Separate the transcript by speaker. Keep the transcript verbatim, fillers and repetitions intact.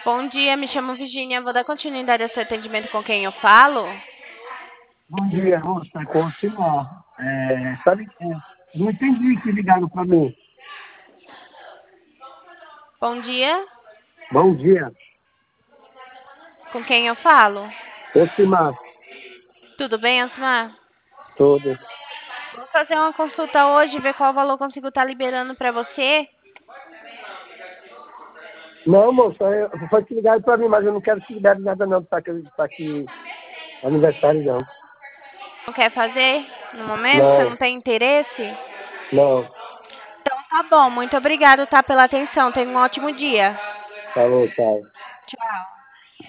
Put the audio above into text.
Speaker 1: Bom dia, me chamo Virginia. Vou dar continuidade ao seu atendimento com quem eu falo?
Speaker 2: Bom dia, moça. Continuar. É, sabe, é, não entendi que ligaram para mim.
Speaker 1: Bom dia,
Speaker 2: Bom dia.
Speaker 1: com quem eu falo?
Speaker 2: Ocimar,
Speaker 1: Tudo bem, Osmar?
Speaker 2: tudo.
Speaker 1: Vamos fazer uma consulta hoje, ver qual valor consigo estar liberando para você.
Speaker 2: Não, moça, eu, foi que ligaram para mim, mas eu não quero que libere nada não, para que tá aqui aniversário não.
Speaker 1: Não quer fazer no momento? Você
Speaker 2: Não,
Speaker 1: não tem interesse?
Speaker 2: não.
Speaker 1: Então tá bom, muito obrigado, tá, pela atenção. Tenha um ótimo dia.
Speaker 2: Falou, tchau.
Speaker 1: Tchau.